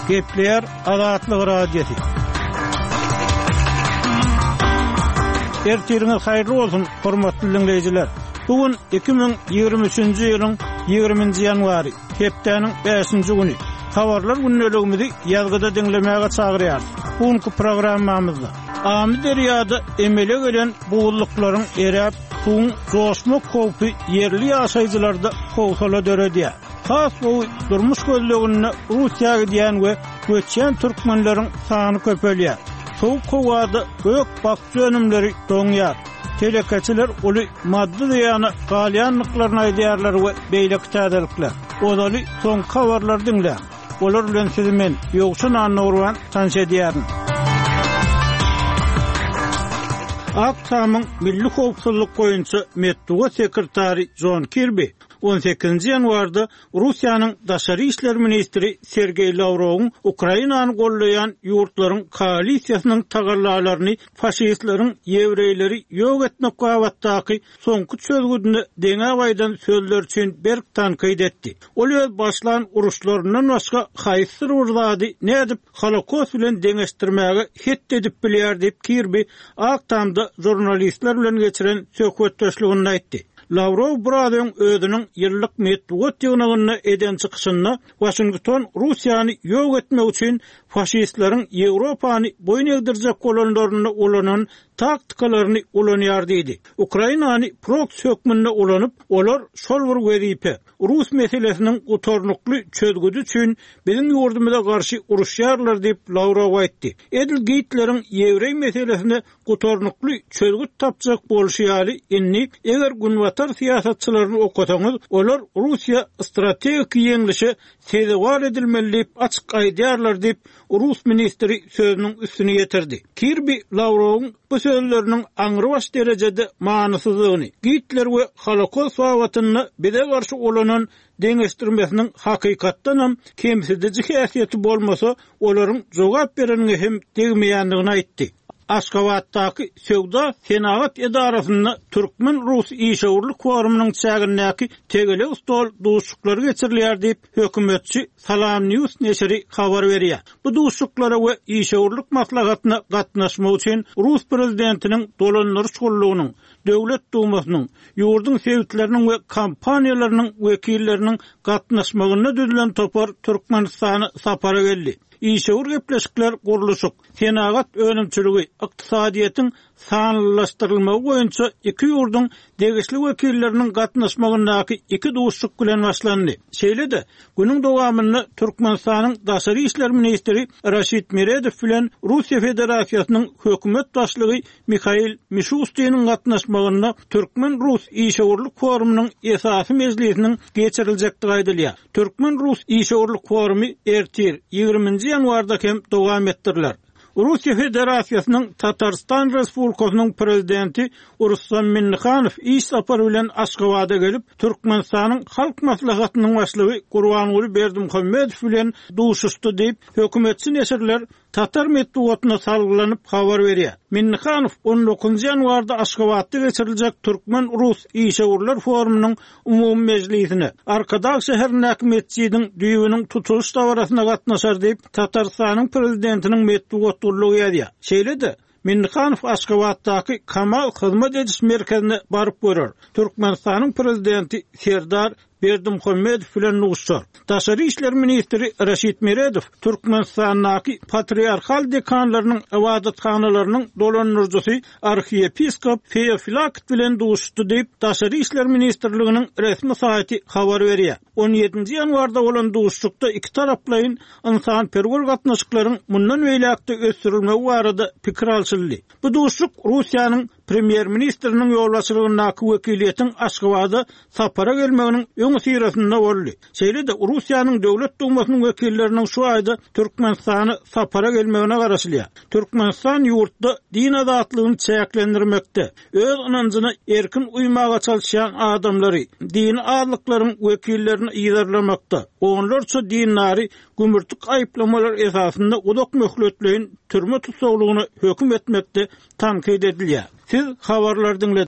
Gepler Azatlyk Radiosu. Ertiriniz hayırlı olsun, hormatly dinleyijiler. Bugün 2023-nji ýylyň 20-nji ýanwary, hepdeniň 5-nji güni. Habarlar günneligimizi ýazgyda dinlemäge çagyrýar. Bugünkü programmamyzda Amy derýada emele gelen buğullyklaryň erap, suň joşmak howpy yerli ýaşaýjylarda howsala döredýär. Has bu durmuş gözlegine Russiýa gidýän we göçýän türkmenleriň sany köpelýär. Soğuk kovada gök bakçı önümleri doňýar. Telekaçylar uly maddi ýany galyanlyklaryna aýdýarlar we beýlek täzelikler. Olaly soň habarlar dinle. Olar bilen sizi men ýogşun anlagurwan tanış edýärin. Aksamyň Milli Howpsuzlyk goýunça Medduga sekretary John Kirby 18-nji ýanwarda Russiýanyň daşary işler ministri Sergey Lavrowyň Ukrainany gollayan ýurtlaryň koalisiýasynyň tagarlalaryny faşistlaryň ýewreýleri ýok etmek gawatdaky soňky çözgüdüne deňe baýdan sözler üçin berk tanqid etdi. Ol öz başlan uruşlaryndan başga haýsyr urzady nädip Holokost bilen deňeşdirmäge het edip bilýär diýip Kirby aktamda jurnalistler bilen geçiren söhbetdeşligini aýtdy. Lavrov buradan özünün ýyllyk meddugat ýygnagyny eden çykyşyna Washington Russiýany ýok etmek üçin faşistlaryň Ýewropany boyun egdirjek bolanlaryny ulanan taktikalarını ulanýar diýdi. Ukrainany proxy hökmüne ulanyp, olar şol bir wezipe Rus meselesiniň gutornukly çözgüdü üçin bizim ýurdumyza garşy uruşýarlar diýip Lavrov aýtdy. Edil Gitleriň ýewrey meselesine gutornukly çözgüt tapjak bolşýaly inni eger günwatar siýasatçylaryny okasaňyz, olar Russiýa strategik ýeňlişi sezewar edilmeli diýip açyk aýdýarlar diýip Rus ministri sözüniň üstüne ýetirdi. Kirby Lavrowyň bu sözlerinin aňrybaş derejede manysyzlygyny, Gitler we Holokost wawatyny bize garşy olanan deňeşdirmesiniň hakykatdan hem kemsizdici häsiýeti bolmasa, olaryň jogap bereniňe hem degmeýändigini aýtdy. Aşgabatdaky Söwda Senagat edarasyny Türkmen-Rus işäwirlik forumynyň çägindäki tegele stol duşuklary geçirilýär diýip hökümetçi Salam News neşri habar berýär. Bu duşuklara we işäwirlik maslahatyna gatnaşmak üçin Rus prezidentiniň dolanlary şugullygynyň, Döwlet Dumasynyň, ýurdun sewitleriniň we kampaniýalarynyň wekilleriniň gatnaşmagyna düzülen topar Türkmenistany sapara geldi. İşäwir gepleşikler guruluşyk, Senagat önümçüligi, ykdysadyýetin sanlylaşdyrylmagy boýunça iki ýurdun degişli wekilleriniň gatnaşmagyndaky iki duşuk bilen başlandy. Şeýle-de günüň dowamyny Türkmenistanyň daşary işler ministri Raşid Meredow bilen Russiýa Federasiýasynyň hökümet başlygy Mikhail Mishustin'in gatnaşmagyna Türkmen-Rus işäwirlik forumynyň esasy mejlisiniň geçiriljekdigi aýdylýar. Türkmen-Rus işäwirlik forumy ertir 20-nji ýanwarda hem dowam etdirilýär. Russiýa Federasiýasynyň Tatarstan Respublikasynyň prezidenti Ruslan Minnixanow iş sapary bilen Aşgabatda gelip Türkmenistanyň halk maslahatynyň başlygy Gurbanuly Berdimuhammedow bilen duşuşdy diýip hökümetçi neşirler Tatar meddugatyna salgylanyp habar berýär. Minnixanow 19-njy ýanwarda Aşgabatda geçiriljek Türkmen-Rus işäwirler forumynyň umumy mejlisine Arkadag şäherindäki mescidiň düýbüniň tutuluş dawrasyna gatnaşar diýip Tatarstanyň prezidentiniň meddugaty ýa. Şeýle-de Minnixanow Aşgabatdaky Kamal hyzmat ediş merkezine baryp görür. Türkmenistanyň prezidenti Serdar Berdimuhammedow bilen nuşar. Daşary işler ministri Raşid Meredow Türkmenistanyň patriarkal dekanlarynyň ewadathanalarynyň dolanýarjysy arxiyepiskop Feofilakit bilen duşdy diýip Daşary işler ministrliginiň resmi saýty habar berýär. 17-nji ýanwarda bolan duşlukda iki taraplaryň insan perwer gatnaşyklaryň mundan beýlekde ösdürilmegi barada pikir alşyldy. Bu duşluk Russiýanyň premier ministriniň ýolbaşçylygyndaky wekiliýetiň Aşgabatda sapara gelmeginiň öňe sirasynda boldy. Şeýle-de Russiýanyň Döwlet Dumasynyň wekilleriniň şu aýda Türkmenistany sapara gelmegine garaşylýar. Türkmenistan ýurtda din azatlygyny çäklendirmekde, öz inançyna erkin uymaga çalışan adamlary, din azatlyklaryň wekillerini ýerlemakda. Onlarça dinleri gümürtük aýplamalar esasında udak möhletleýin türme tutsaglygyny höküm etmekde tanqid edilýär. Siz habarlar dinlediniz.